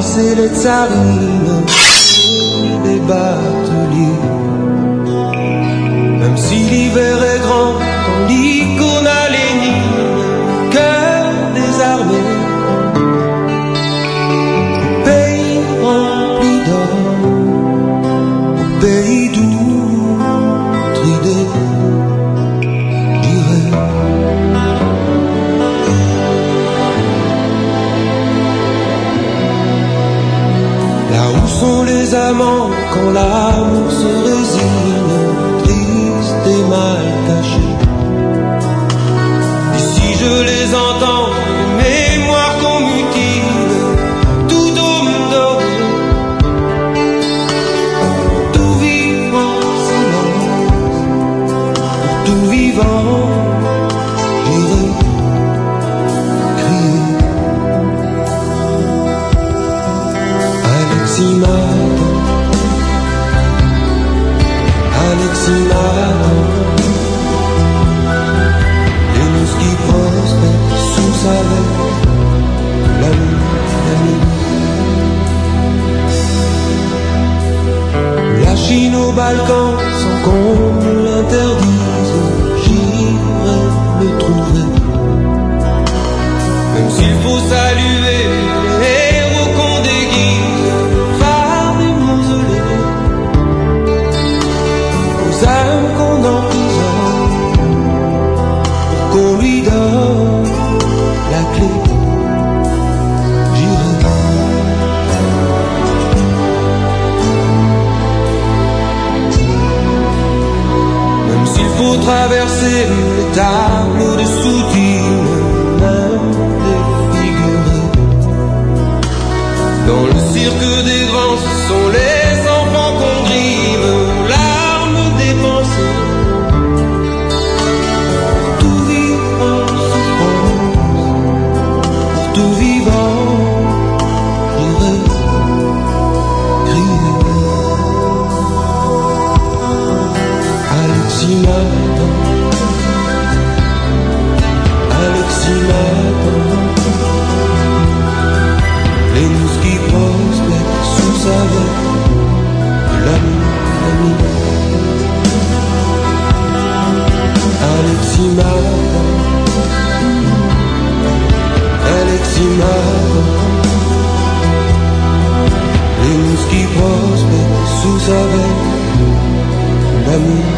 c'est les tsarines, les bateliers. Même si l'hiver est grand, on dit qu'on a Lénine, cœur des armées. Pays rempli d'or, pays d'outre idée, j'irai. Là où sont les amants quand l'amour se résigne, triste et mal caché. Et si je les entends, les mémoires qu'on mutile, tout homme doré, tout vivant silence, pour tout vivant, j'irai crier. Alexis m'attend, Alexis m'attend, les mousses qui prospèrent sous sa veille, la nuit. La Chine au Balkan, sans qu'on me l'interdise, j'irai le trouver. Même s'il faut saluer les héros qu'on déguise, phare des mausolées, aux âmes qu'on emprisonne, pour qu'on lui donne la clé, j'irai. Même s'il faut traverser les tableaux de Soutine, même défigurés. Dans le cirque des grands, ce sont les enfants qu'on grive, larmes dépensées. Pour tout vivant souffrance, pour tout vivant, j'irai crier. Alexis m'attend, Alexis m'attend, les mousses qui prospèrent sous sa veille, la nuit. Alexis m'attend, Alexis m'attend, les mousses qui prospèrent sous sa veille, la nuit.